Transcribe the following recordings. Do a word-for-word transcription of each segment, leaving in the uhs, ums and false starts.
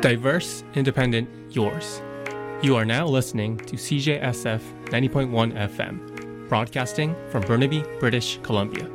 Diverse, independent, yours. You are now listening to C J S F ninety point one F M, broadcasting from Burnaby, British Columbia.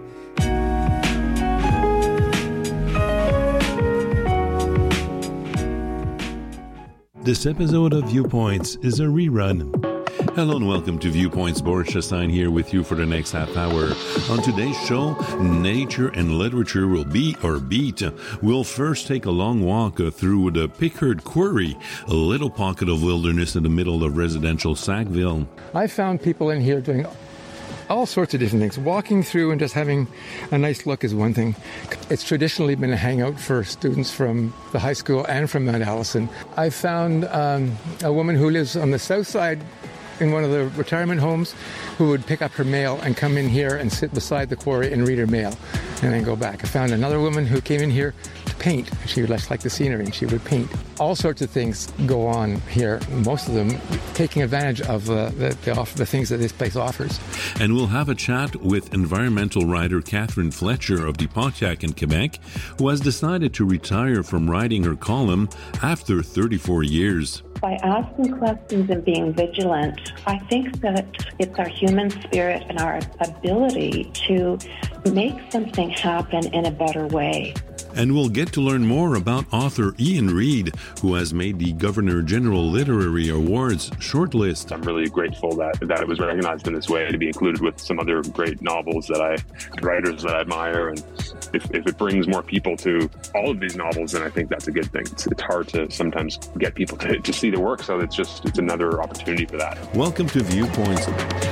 This episode of Viewpoints is a rerun. Hello and welcome to Viewpoints. Boris Chastain here with you for the next half hour. On today's show, nature and literature will be or beat. We'll first take a long walk through the Pickard Quarry, a little pocket of wilderness in the middle of residential Sackville. I found people in here doing all sorts of different things. Walking through and just having a nice look is one thing. It's traditionally been a hangout for students from the high school and from Mount Allison. I found um, a woman who lives on the south side in one of the retirement homes who would pick up her mail and come in here and sit beside the quarry and read her mail and then go back. I found another woman who came in here to paint. She would just like the scenery and she would paint. All sorts of things go on here, most of them taking advantage of uh, the, the, off- the things that this place offers. And we'll have a chat with environmental writer Catherine Fletcher of the Pontiac in Quebec, who has decided to retire from writing her column after thirty-four years. By asking questions and being vigilant, I think that it's our human spirit and our ability to make something happen in a better way. And we'll get to learn more about author Ian Reid, who has made the Governor General Literary Awards shortlist. I'm really grateful that, that it was recognized in this way, to be included with some other great novels that I, writers that I admire. And if, if it brings more people to all of these novels, then I think that's a good thing. It's, it's hard to sometimes get people to, to see the work, so it's just, it's another opportunity for that. Welcome to Viewpoints.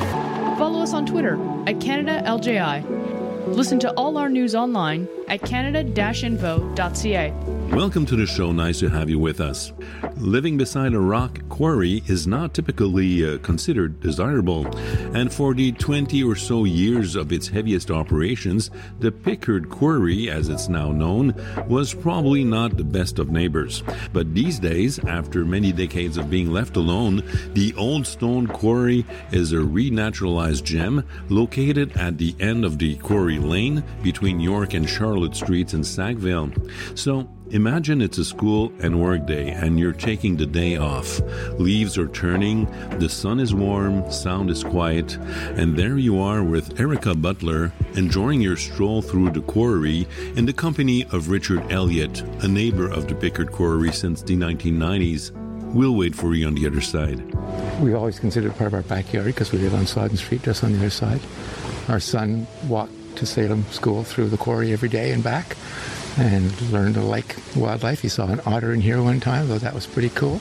Follow us on Twitter at Canada L J I. Listen to all our news online at canada dash info dot c a. Welcome to the show. Nice to have you with us. Living beside a rock quarry is not typically uh, considered desirable. And for the twenty or so years of its heaviest operations, the Pickard Quarry, as it's now known, was probably not the best of neighbors. But these days, after many decades of being left alone, the Old Stone Quarry is a renaturalized gem located at the end of the Quarry Lane between York and Charlotte Streets in Sackville. So, imagine it's a school and work day and you're taking the day off. Leaves are turning, the sun is warm, sound is quiet, and there you are with Erica Butler enjoying your stroll through the quarry in the company of Richard Elliott, a neighbor of the Pickard Quarry since the nineteen nineties. We'll wait for you on the other side. We always considered it part of our backyard because we live on Sodden Street, just on the other side. Our son walked to Salem School through the quarry every day and back, and learned to like wildlife. He saw an otter in here one time, though that was pretty cool.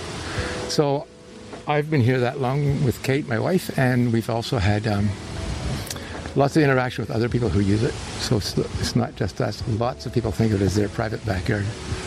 So I've been here that long with Kate, my wife, and we've also had um, lots of interaction with other people who use it. So it's, it's not just us. Lots of people think of it as their private backyard.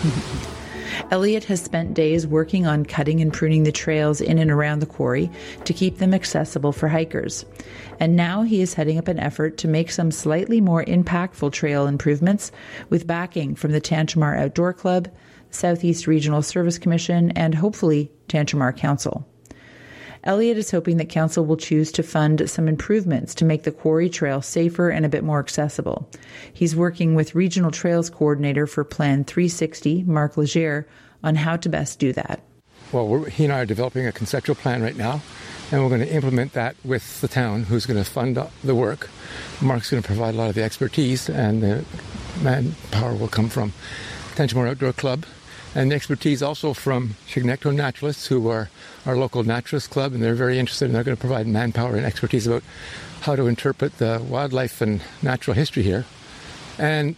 Elliott has spent days working on cutting and pruning the trails in and around the quarry to keep them accessible for hikers. And now he is heading up an effort to make some slightly more impactful trail improvements with backing from the Tantramar Outdoor Club, Southeast Regional Service Commission, and hopefully Tantramar Council. Elliott is hoping that Council will choose to fund some improvements to make the quarry trail safer and a bit more accessible. He's working with Regional Trails Coordinator for Plan three sixty, Mark Legere, on how to best do that. Well, we're, he and I are developing a conceptual plan right now, and we're going to implement that with the town, who's going to fund the work. Mark's going to provide a lot of the expertise, and the manpower will come from Tantramar Outdoor Club, and the expertise also from Chignecto Naturalists, who are our local naturalist club, and they're very interested, and they're going to provide manpower and expertise about how to interpret the wildlife and natural history here. And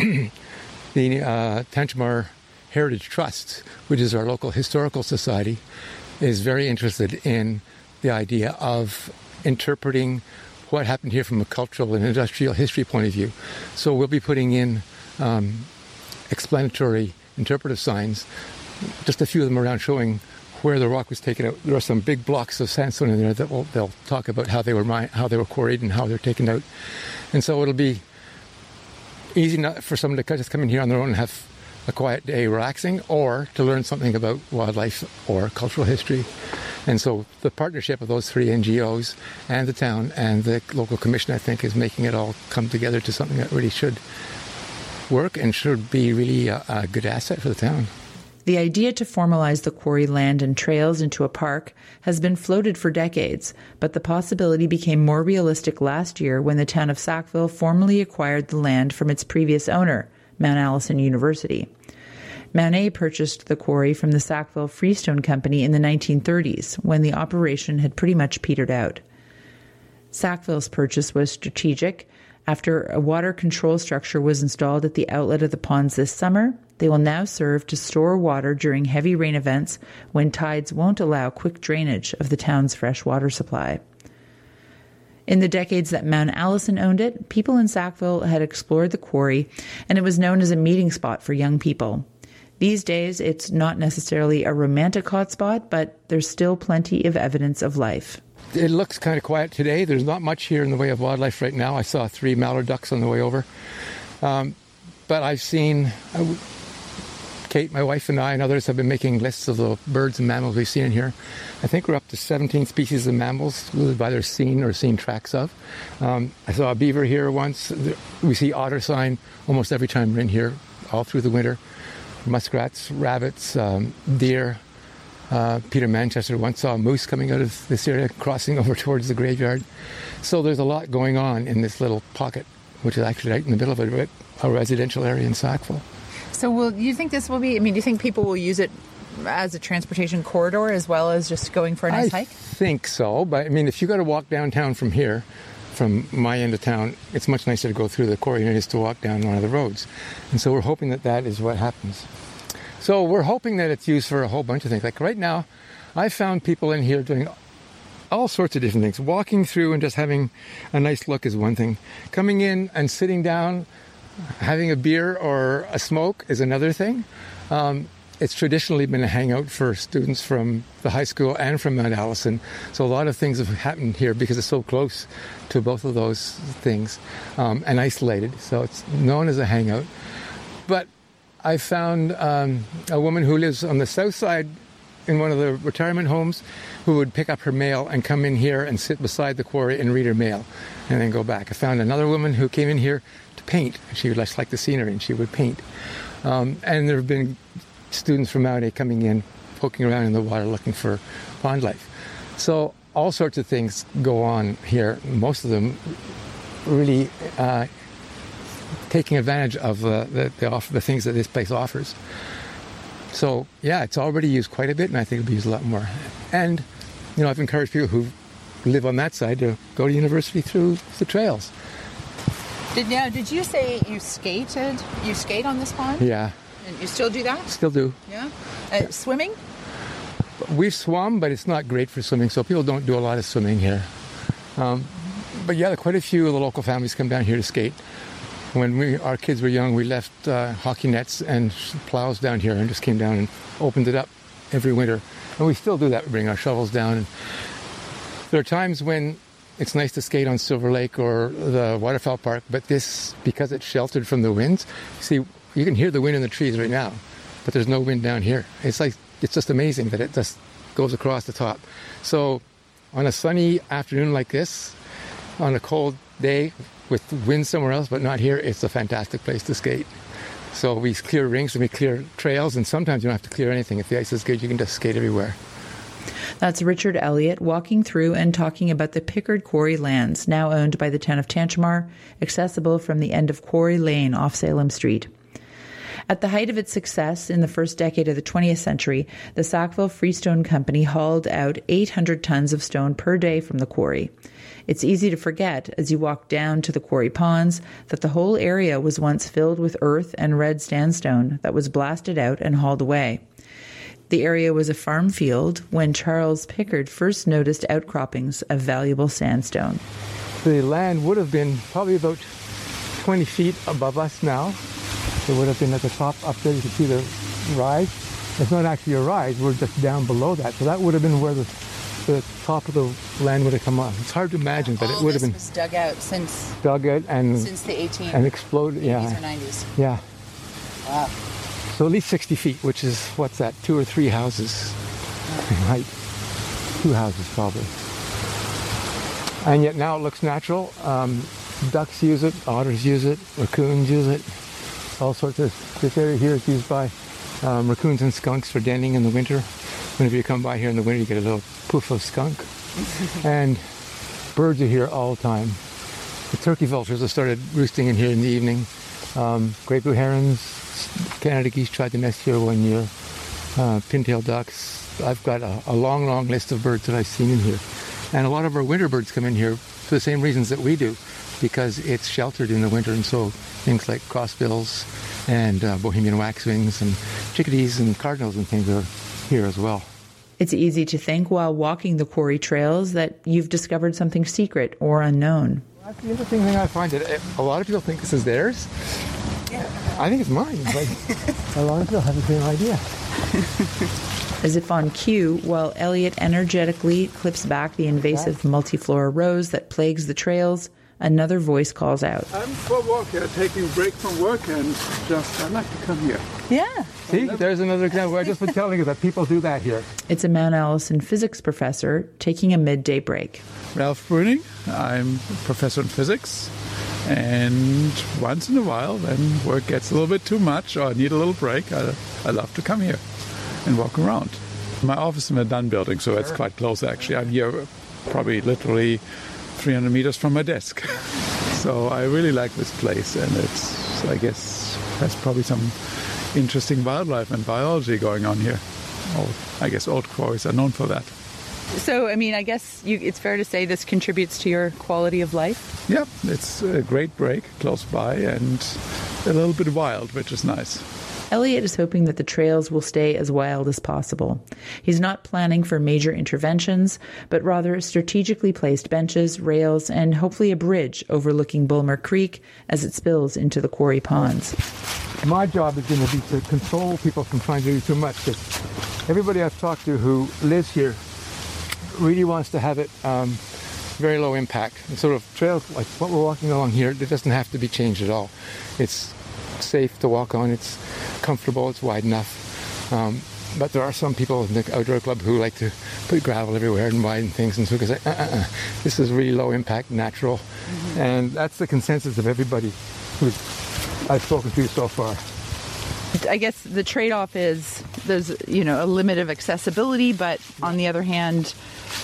the uh, Tantramar Heritage Trust, which is our local historical society, is very interested in the idea of interpreting what happened here from a cultural and industrial history point of view. So we'll be putting in um, explanatory interpretive signs, just a few of them around showing where the rock was taken out. There are some big blocks of sandstone in there that will, they'll talk about how they were mi- how they were quarried and how they're taken out. And so it'll be easy not for someone to just come in here on their own and have a quiet day relaxing, or to learn something about wildlife or cultural history. And so the partnership of those three N G Os and the town and the local commission, I think, is making it all come together to something that really should work and should be really a, a good asset for the town. The idea to formalize the quarry land and trails into a park has been floated for decades, but the possibility became more realistic last year when the town of Sackville formally acquired the land from its previous owner, Mount Allison University. Mount A purchased the quarry from the Sackville Freestone Company in the nineteen thirties, when the operation had pretty much petered out. Sackville's purchase was strategic. After a water control structure was installed at the outlet of the ponds this summer, they will now serve to store water during heavy rain events when tides won't allow quick drainage of the town's fresh water supply. In the decades that Mount Allison owned it, people in Sackville had explored the quarry, and it was known as a meeting spot for young people. These days, it's not necessarily a romantic hotspot, but there's still plenty of evidence of life. It looks kind of quiet today. There's not much here in the way of wildlife right now. I saw three mallard ducks on the way over. Um, but I've seen, uh, Kate, my wife, and I and others have been making lists of the birds and mammals we've seen in here. I think we're up to seventeen species of mammals we've either seen or seen tracks of. Um, I saw a beaver here once. We see otter sign almost every time we're in here, all through the winter. Muskrats, rabbits, um, deer. Uh, Peter Manchester once saw a moose coming out of this area, crossing over towards the graveyard. So there's a lot going on in this little pocket, which is actually right in the middle of a, a residential area in Sackville. So will you think this will be, I mean, do you think people will use it as a transportation corridor as well as just going for a nice I hike? I think so, but I mean, if you got to walk downtown from here, from my end of town, it's much nicer to go through the quarry than it is to walk down one of the roads. And so we're hoping that that is what happens. So we're hoping that it's used for a whole bunch of things. Like right now, I found people in here doing all sorts of different things. Walking through and just having a nice look is one thing. Coming in and sitting down, having a beer or a smoke is another thing. Um, it's traditionally been a hangout for students from the high school and from Mount Allison. So a lot of things have happened here because it's so close to both of those things, um, and isolated. So it's known as a hangout. But I found um, a woman who lives on the south side in one of the retirement homes who would pick up her mail and come in here and sit beside the quarry and read her mail and then go back. I found another woman who came in here to paint. She would just like the scenery and she would paint. Um, and there have been students from Mount A coming in, poking around in the water looking for pond life. So all sorts of things go on here. Most of them really uh, taking advantage of uh, the, the, off- the things that this place offers. So, yeah, it's already used quite a bit, and I think it'll be used a lot more. And, you know, I've encouraged people who live on that side to go to university through the trails. Did now? Did you say you skated? You skate on this pond? Yeah. And you still do that? Still do. Yeah. Uh, swimming? We've swum, but it's not great for swimming, so people don't do a lot of swimming here. Um, but, yeah, quite a few of the local families come down here to skate. When we, our kids were young, we left uh, hockey nets and plows down here and just came down and opened it up every winter. And we still do that. We bring our shovels down. And there are times when it's nice to skate on Silver Lake or the Waterfowl Park, but this, because it's sheltered from the winds, see, you can hear the wind in the trees right now, but there's no wind down here. It's like, it's just amazing that it just goes across the top. So on a sunny afternoon like this, on a cold day, with wind somewhere else, but not here, it's a fantastic place to skate. So we clear rinks and we clear trails, and sometimes you don't have to clear anything. If the ice is good, you can just skate everywhere. That's Richard Elliott walking through and talking about the Pickard Quarry lands, now owned by the town of Tantramar, accessible from the end of Quarry Lane off Salem Street. At the height of its success in the first decade of the twentieth century, the Sackville Freestone Company hauled out eight hundred tons of stone per day from the quarry. It's easy to forget, as you walk down to the quarry ponds, that the whole area was once filled with earth and red sandstone that was blasted out and hauled away. The area was a farm field when Charles Pickard first noticed outcroppings of valuable sandstone. The land would have been probably about twenty feet above us now. It would have been at the top up there. You can see the rise. It's not actually a rise. We're just down below that. So that would have been where the the top of the land would have come on. It's hard to imagine, but it would have been was dug out since dug out and since the eighteen and exploded. Yeah, eighties or nineties. Yeah. Wow. So at least sixty feet, which is what's that? Two or three houses in height. Two houses probably. And yet now it looks natural. Um, ducks use it, otters use it, raccoons use it. All sorts of. This area here is used by Um, raccoons and skunks are denning in the winter. Whenever you come by here in the winter, you get a little poof of skunk. And birds are here all the time. The turkey vultures have started roosting in here in the evening. Um, great blue herons, Canada geese tried to nest here one year. Uh, pintail ducks. I've got a, a long, long list of birds that I've seen in here. And a lot of our winter birds come in here for the same reasons that we do, because it's sheltered in the winter, and so things like crossbills and uh, Bohemian waxwings and chickadees and cardinals and things are here as well. It's easy to think while walking the quarry trails that you've discovered something secret or unknown. That's the interesting thing I find. That a lot of people think this is theirs. Yeah. I think it's mine. Like, a lot of people have the same idea. As if on cue, while Elliot energetically clips back the invasive multiflora rose that plagues the trails, another voice calls out. I'm for a walk here, taking a break from work, and just, I like to come here. Yeah. See, there's another example. I just been telling you that people do that here. It's a Mount Allison physics professor taking a midday break. Ralph Bruning, I'm a professor in physics, and once in a while, when work gets a little bit too much or I need a little break, I, I love to come here and walk around. My office is in the Dunn building, so it's quite close actually. I'm here probably literally three hundred meters from my desk. So I really like this place, and it's, I guess, has probably some interesting wildlife and biology going on here. Old, I guess old quarries are known for that. So, I mean, I guess you, it's fair to say this contributes to your quality of life? Yeah, it's a great break close by and a little bit wild, which is nice. Elliot is hoping that the trails will stay as wild as possible. He's not planning for major interventions, but rather strategically placed benches, rails, and hopefully a bridge overlooking Bulmer Creek as it spills into the quarry ponds. My job is going to be to control people from trying to do too much, because everybody I've talked to who lives here really wants to have it um, very low impact. And sort of trails like what we're walking along here, it doesn't have to be changed at all. It's safe to walk on, it's comfortable, it's wide enough. Um, but there are some people in the outdoor club who like to put gravel everywhere and widen things, and so we can say, uh, uh, uh, this is really low impact, natural. Mm-hmm. And that's the consensus of everybody who I've spoken to so far. I guess the trade-off is there's, you know, a limit of accessibility, but on the other hand,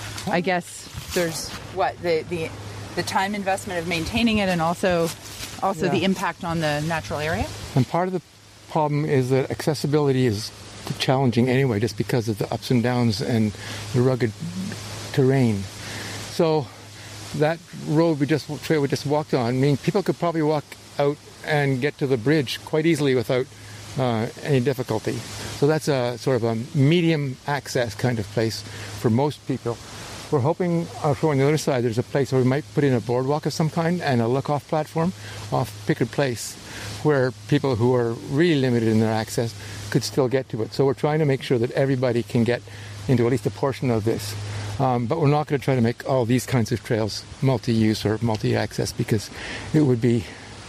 I guess there's what the the, the time investment of maintaining it, and also also yeah. the impact on the natural area. And part of the problem is that accessibility is challenging anyway, just because of the ups and downs and the rugged terrain. So that road we just trail we just walked on, I mean, people could probably walk out and get to the bridge quite easily without uh, any difficulty. So that's a sort of a medium access kind of place for most people. We're hoping uh, for on the other side there's a place where we might put in a boardwalk of some kind and a look-off platform off Pickard Place, where people who are really limited in their access could still get to it. So we're trying to make sure that everybody can get into at least a portion of this. Um, but we're not going to try to make all these kinds of trails multi-use or multi-access, because it would be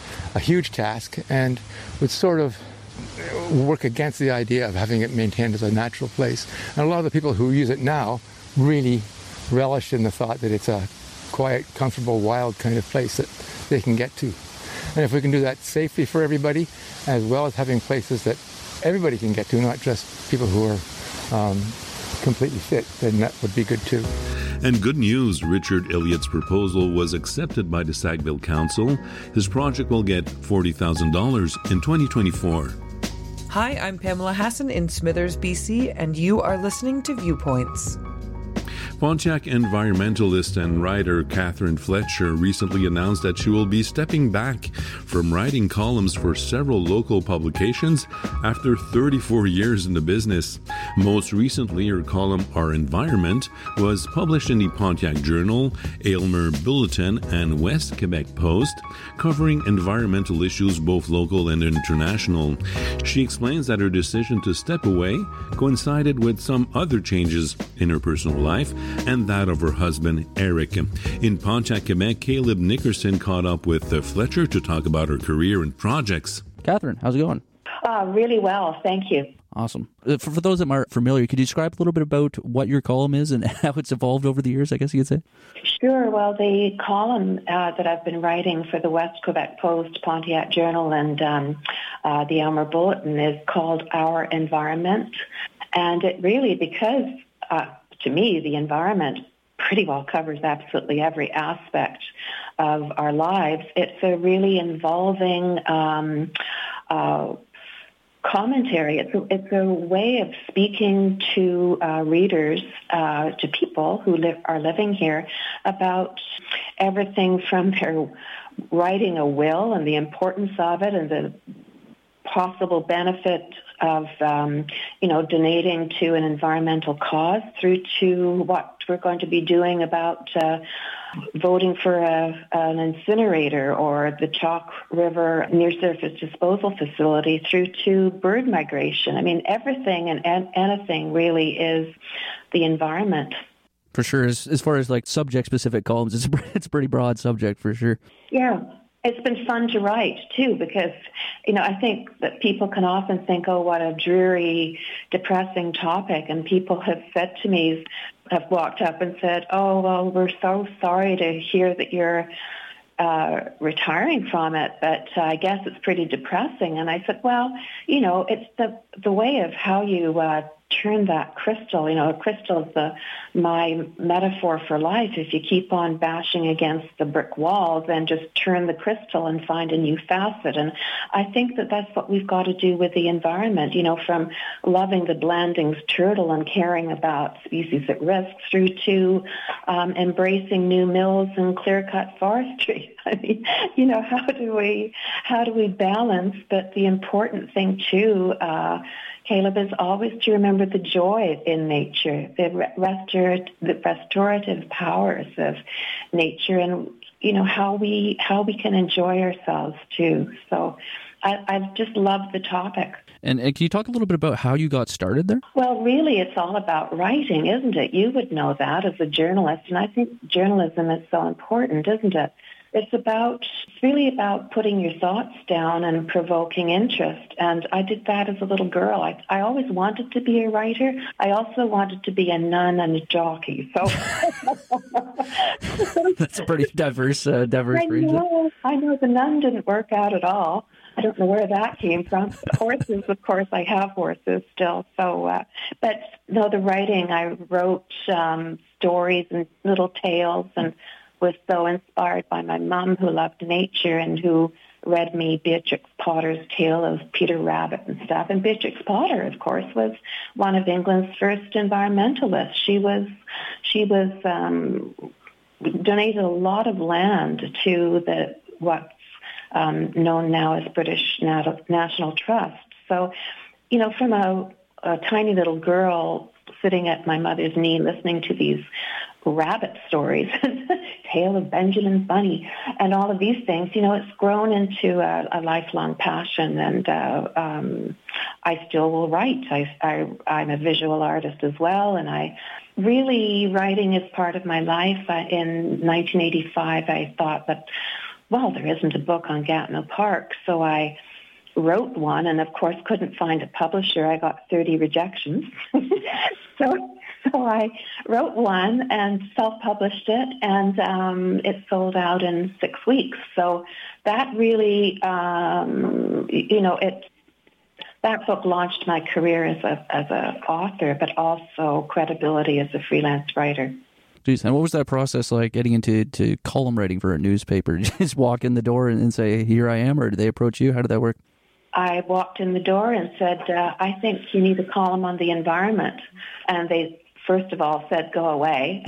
a huge task and would sort of work against the idea of having it maintained as a natural place. And a lot of the people who use it now really relish in the thought that it's a quiet, comfortable, wild kind of place that they can get to. And if we can do that safely for everybody, as well as having places that everybody can get to, not just people who are um, completely fit, then that would be good too. And good news, Richard Elliott's proposal was accepted by the Sackville Council. His project will get forty thousand dollars in twenty twenty-four. Hi, I'm Pamela Hassan in Smithers, B C, and you are listening to Viewpoints. Pontiac environmentalist and writer Catherine Fletcher recently announced that she will be stepping back from writing columns for several local publications after thirty-four years in the business. Most recently, her column Our Environment was published in the Pontiac Journal, Aylmer Bulletin, and West Quebec Post, covering environmental issues both local and international. She explains that her decision to step away coincided with some other changes in her personal life and that of her husband, Eric. In Pontiac, Quebec, Caleb Nickerson caught up with Fletcher to talk about her career and projects. Catherine, how's it going? Uh, really well, thank you. Awesome. For, for those that aren't familiar, could you describe a little bit about what your column is and how it's evolved over the years, I guess you could say? Sure. Well, the column uh, that I've been writing for the West Quebec Post, Pontiac Journal, and um, uh, the Aylmer Bulletin is called Our Environment. And it really, because uh, to me, the environment pretty well covers absolutely every aspect of our lives, it's a really involving um, uh commentary. It's a, it's a way of speaking to uh, readers, uh, to people who live, are living here, about everything from their writing a will and the importance of it and the possible benefit of, um, you know, donating to an environmental cause, through to what we're going to be doing about uh, voting for a, an incinerator or the Chalk River near-surface disposal facility, through to bird migration. I mean, everything and, and anything really is the environment. For sure. As, as far as like subject-specific columns, it's, it's a pretty broad subject for sure. Yeah. It's been fun to write, too, because, you know, I think that people can often think, oh, what a dreary, depressing topic. And people have said to me, have walked up and said, oh, well, we're so sorry to hear that you're uh, retiring from it, but uh, I guess it's pretty depressing. And I said, well, you know, it's the the way of how you uh, turn that crystal. You know, a crystal is the, my metaphor for life. If you keep on bashing against the brick walls, then just turn the crystal and find a new facet. And I think that that's what we've got to do with the environment, you know, from loving the Blandings turtle and caring about species at risk, through to um, embracing new mills and clear-cut forestry. I mean, you know, how do we, how do we balance? But the important thing, too, uh, Caleb, is always to remember the joy in nature, the, restor- the restorative powers of nature, and you know how we how we can enjoy ourselves too. So, I, I just love the topic. And, and can you talk a little bit about how you got started there? Well, really, it's all about writing, isn't it? You would know that as a journalist, and I think journalism is so important, isn't it? It's about, it's really about putting your thoughts down and provoking interest. And I did that as a little girl. I, I always wanted to be a writer. I also wanted to be a nun and a jockey. So that's a pretty diverse, uh, diverse I know, I know the nun didn't work out at all. I don't know where that came from. Horses, of course, I have horses still. So, uh, but no, the writing, I wrote um, stories and little tales, and was so inspired by my mom, who loved nature and who read me Beatrix Potter's tale of Peter Rabbit and stuff. And Beatrix Potter, of course, was one of England's first environmentalists. She was, she was um, donated a lot of land to the what's um, known now as British National Trust. So, you know, from a, a tiny little girl sitting at my mother's knee listening to these rabbit stories, Tale of Benjamin Bunny, and all of these things, you know, it's grown into a, a lifelong passion, and uh, um, I still will write. I, I, I'm a visual artist as well, and I really, writing is part of my life. Uh, in nineteen eighty-five, I thought that, well, there isn't a book on Gatineau Park, so I wrote one, and of course couldn't find a publisher. I got thirty rejections. so so I wrote one and self-published it, and um, it sold out in six weeks. So that really, um, you know, it that book launched my career as a as a author, but also credibility as a freelance writer. Jeez, and what was that process like, getting into to column writing for a newspaper? Did you just walk in the door and, and say, here I am, or did they approach you? How did that work? I walked in the door and said, uh, I think you need a column on the environment. And they, first of all, said, go away.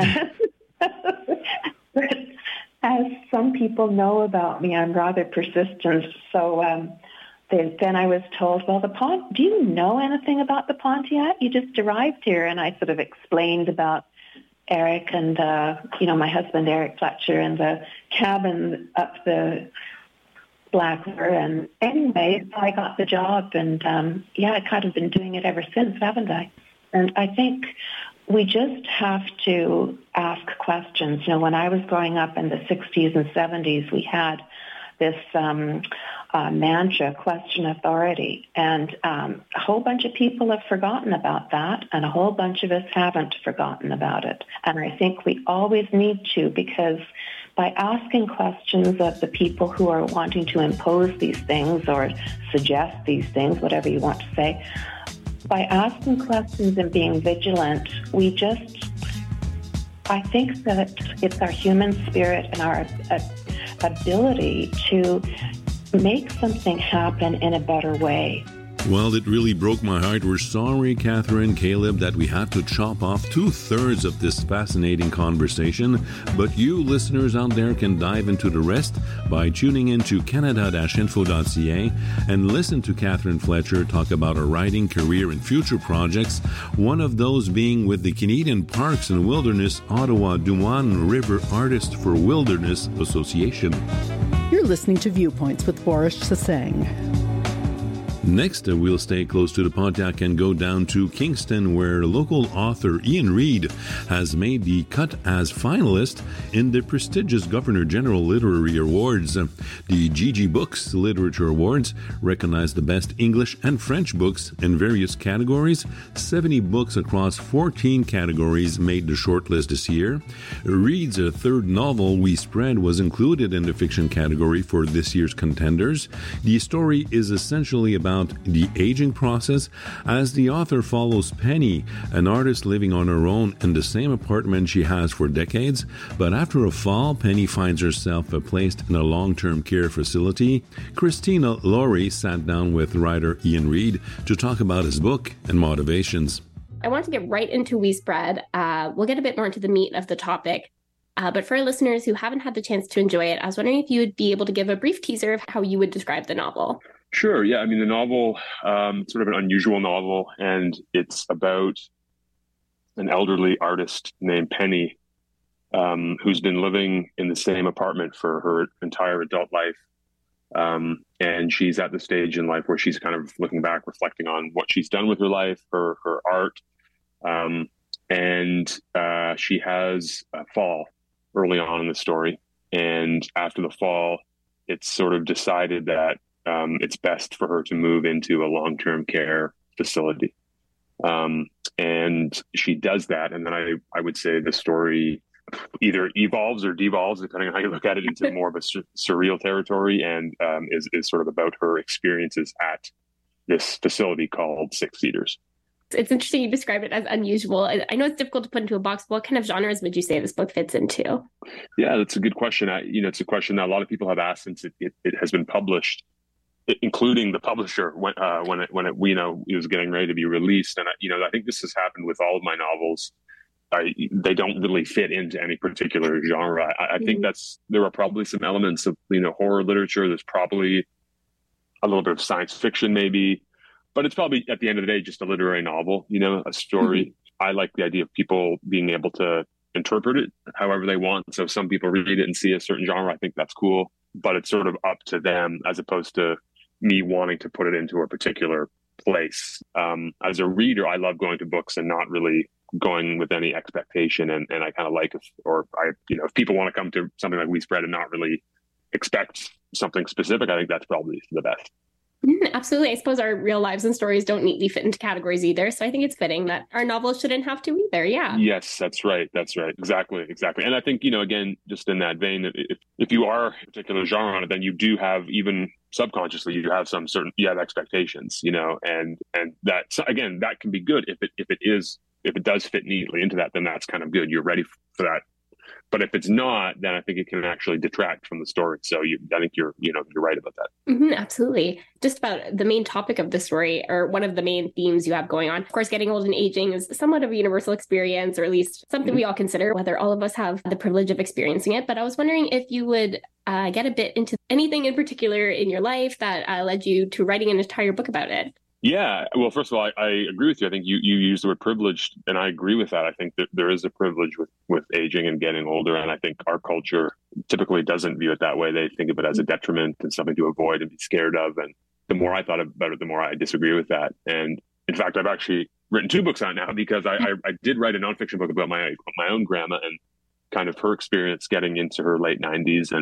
But as some people know about me, I'm rather persistent. So um, they, then I was told, well, the Pont- do you know anything about the Pontiac? You just arrived here. And I sort of explained about Eric and, uh, you know, my husband, Eric Fletcher, and the cabin up the Black River. And anyway, I got the job, and um, yeah, I've kind of been doing it ever since, haven't I? And I think we just have to ask questions. You know, when I was growing up in the sixties and seventies, we had this um, uh, mantra, question authority. And um, a whole bunch of people have forgotten about that, and a whole bunch of us haven't forgotten about it. And I think we always need to, because by asking questions of the people who are wanting to impose these things or suggest these things, whatever you want to say, by asking questions and being vigilant, we just, I think that it's our human spirit and our uh, ability to make something happen in a better way. Well, it really broke my heart. We're sorry, Catherine, Caleb, that we had to chop off two-thirds of this fascinating conversation, but you listeners out there can dive into the rest by tuning in to canada dash info dot c a and listen to Catherine Fletcher talk about her writing career and future projects, one of those being with the Canadian Parks and Wilderness Ottawa Duane River Artists for Wilderness Association. You're listening to Viewpoints with Boris Sassang. Next, uh, we'll stay close to the Pontiac and go down to Kingston, where local author Ian Reid has made the cut as finalist in the prestigious Governor General Literary Awards. The G G Books Literature Awards recognize the best English and French books in various categories. seventy books across fourteen categories made the shortlist this year. Reid's third novel, We Spread, was included in the fiction category for this year's contenders. The story is essentially about the aging process, as the author follows Penny, an artist living on her own in the same apartment she has for decades. But after a fall, Penny finds herself placed in a long-term care facility. Christina Laurie sat down with writer Ian Reid to talk about his book and motivations. I want to get right into We Spread. Uh, we'll get a bit more into the meat of the topic. Uh, but for our listeners who haven't had the chance to enjoy it, I was wondering if you would be able to give a brief teaser of how you would describe the novel. Sure. Yeah. I mean, the novel, um, sort of an unusual novel, and it's about an elderly artist named Penny, um, who's been living in the same apartment for her entire adult life. Um, and she's at the stage in life where she's kind of looking back, reflecting on what she's done with her life, her, her art. Um, and uh, she has a fall early on in the story. And after the fall, it's sort of decided that Um, it's best for her to move into a long-term care facility. Um, and she does that. And then I, I would say the story either evolves or devolves, depending on how you look at it, into more of a sur- surreal territory, and um, is, is sort of about her experiences at this facility called Six Cedars. It's interesting you describe it as unusual. I know it's difficult to put into a box. What kind of genres would you say this book fits into? Yeah, that's a good question. I, you know, it's a question that a lot of people have asked since it, it, it has been published, including the publisher when uh, when it when it you know it was getting ready to be released. And I, you know, I think this has happened with all of my novels. I, they don't really fit into any particular genre. I, I mm-hmm. think that's there are probably some elements of you know horror literature. There's probably a little bit of science fiction, maybe, but it's probably at the end of the day just a literary novel. You know, a story. Mm-hmm. I like the idea of people being able to interpret it however they want. So some people read it and see a certain genre. I think that's cool, but it's sort of up to them as opposed to me wanting to put it into a particular place. Um, as a reader, I love going to books and not really going with any expectation. And, and I kind of like, if, or I, you know, if people want to come to something like We Spread and not really expect something specific, I think that's probably the best. Mm, absolutely. I suppose our real lives and stories don't neatly fit into categories either. So I think it's fitting that our novels shouldn't have to either. Yeah. Yes, that's right. That's right. Exactly. Exactly. And I think, you know, again, just in that vein, if, if you are a particular genre on it, then you do have, even subconsciously, you have some certain, you have expectations, you know, and, and that, so again, that can be good. If it, if it is, if it does fit neatly into that, then that's kind of good. You're ready for that. But if it's not, then I think it can actually detract from the story. So you, I think you're, you know, you're right about that. Mm-hmm, absolutely. Just about the main topic of the story, or one of the main themes you have going on. Of course, getting old and aging is somewhat of a universal experience, or at least something mm-hmm. we all consider, whether all of us have the privilege of experiencing it. But I was wondering if you would uh, get a bit into anything in particular in your life that uh, led you to writing an entire book about it. Yeah. Well, first of all, I, I agree with you. I think you, you use the word privileged, and I agree with that. I think that there is a privilege with, with aging and getting older. And I think our culture typically doesn't view it that way. They think of it as a detriment and something to avoid and be scared of. And the more I thought about it, the more I disagree with that. And in fact, I've actually written two books on it now, because I, I, I did write a nonfiction book about my my own grandma and kind of her experience getting into her late nineties. And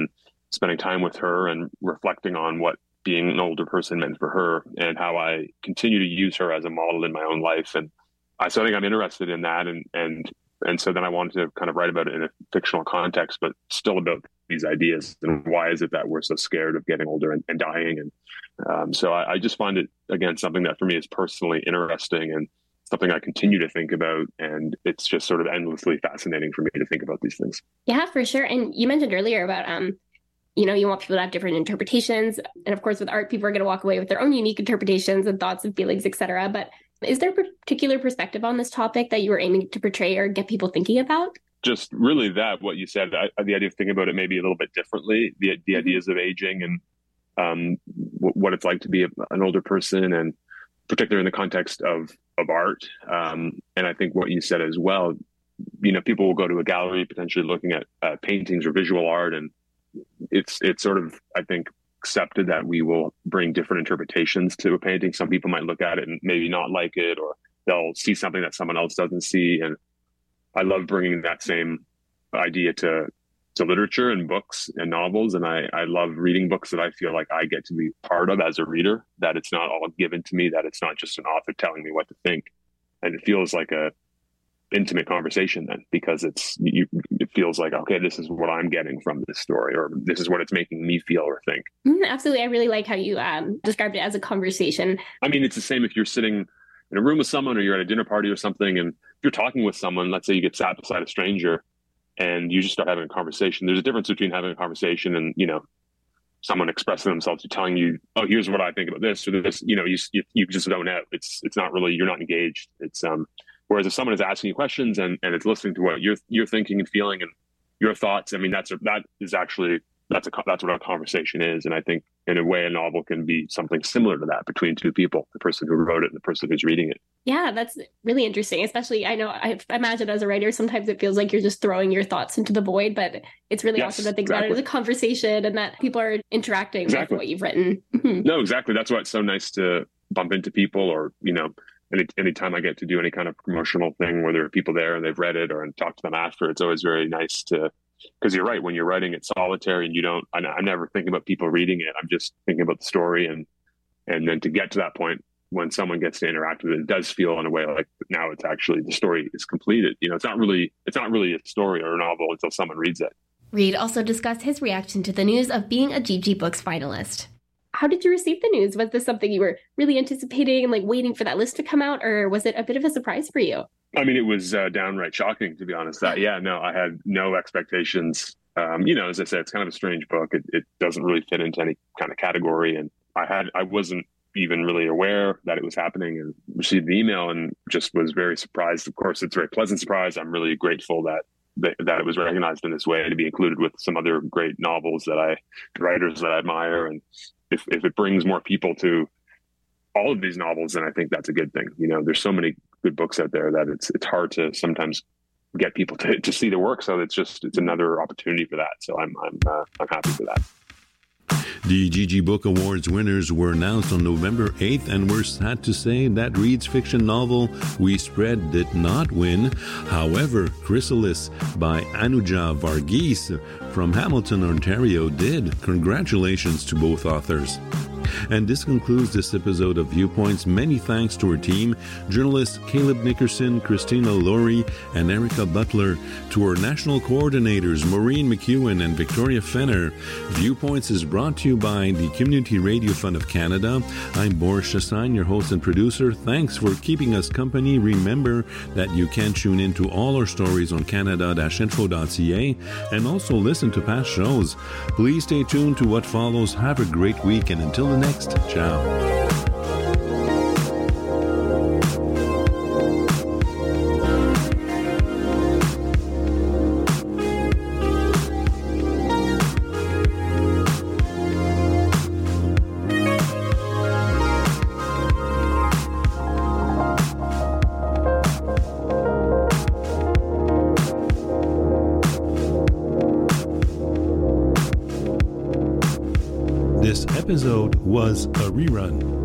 spending time with her and reflecting on what being an older person meant for her and how I continue to use her as a model in my own life. And I, so I think I'm interested in that. And, and, and so then I wanted to kind of write about it in a fictional context, but still about these ideas and why is it that we're so scared of getting older and, and dying. And um, so I, I just find it, again, something that for me is personally interesting and something I continue to think about. And it's just sort of endlessly fascinating for me to think about these things. Yeah, for sure. And you mentioned earlier about, um, you know, you want people to have different interpretations. And of course, with art, people are going to walk away with their own unique interpretations and thoughts and feelings, et cetera. But is there a particular perspective on this topic that you were aiming to portray or get people thinking about? Just really that, what you said, I, the idea of thinking about it maybe a little bit differently, the, the ideas of aging and um, w- what it's like to be a, an older person, and particularly in the context of, of art. Um, and I think what you said as well, you know, people will go to a gallery potentially looking at uh, paintings or visual art, and it's it's sort of, I think, accepted that we will bring different interpretations to a painting. Some people might look at it and maybe not like it, or they'll see something that someone else doesn't see. And I love bringing that same idea to to literature and books and novels. And I, I love reading books that I feel like I get to be part of as a reader, that it's not all given to me, that it's not just an author telling me what to think. And it feels like a intimate conversation then, because it's you, it feels like, okay, this is what I'm getting from this story, or this is what it's making me feel or think. Mm, absolutely. I really like how you um, described it as a conversation. I mean, it's the same if you're sitting in a room with someone, or you're at a dinner party or something, and if you're talking with someone, let's say you get sat beside a stranger and you just start having a conversation. There's a difference between having a conversation and, you know, someone expressing themselves or telling you, oh, here's what I think about this or this. You know, you you, you just don't know. It's it's not really, you're not engaged. It's um. Whereas if someone is asking you questions and, and it's listening to what you're you're thinking and feeling and your thoughts, I mean, that's a, that is actually that's a that's what a conversation is. And I think in a way, a novel can be something similar to that between two people, the person who wrote it and the person who's reading it. Yeah, that's really interesting. Especially, I know I imagine as a writer, sometimes it feels like you're just throwing your thoughts into the void, but it's really yes, awesome to think exactly. about it as a conversation and that people are interacting exactly. with what you've written. No, exactly. That's why it's so nice to bump into people, or, you know, Any anytime I get to do any kind of promotional thing where there are people there and they've read it or and talk to them after, it's always very nice to, because you're right, when you're writing it's solitary and you don't, I, I'm never thinking about people reading it. I'm just thinking about the story. And, and then to get to that point when someone gets to interact with it, it does feel in a way like now it's actually, the story is completed. You know, it's not really, it's not really a story or a novel until someone reads it. Reed also discussed his reaction to the news of being a G G Books finalist. How did you receive the news? Was this something you were really anticipating and like waiting for that list to come out, or was it a bit of a surprise for you? I mean, it was uh, downright shocking, to be honest. That yeah, no, I had no expectations. Um, you know, as I said, it's kind of a strange book. It, it doesn't really fit into any kind of category, and I had I wasn't even really aware that it was happening, and received the email and just was very surprised. Of course, it's a very pleasant surprise. I'm really grateful that that, that it was recognized in this way, to be included with some other great novels that I writers that I admire. And If if it brings more people to all of these novels, then I think that's a good thing. You know, there's so many good books out there that it's it's hard to sometimes get people to, to see the work. So it's just it's another opportunity for that. So I'm I'm uh, I'm happy for that. The G G Book Awards winners were announced on November eighth, and we're sad to say that Reed's fiction novel We Spread did not win. However, Chrysalis by Anuja Varghese from Hamilton, Ontario did. Congratulations to both authors. And this concludes this episode of Viewpoints. Many thanks to our team, journalists Caleb Nickerson, Christina Laurie, and Erica Butler, to our national coordinators Maureen McEwen and Victoria Fenner. Viewpoints is brought to you by the Community Radio Fund of Canada. I'm Boris Chassagne, your host and producer. Thanks for keeping us company. Remember that you can tune in to all our stories on canada dash info dot c a and also listen to past shows. Please stay tuned to what follows. Have a great week, and until the next, ciao. This episode was a rerun.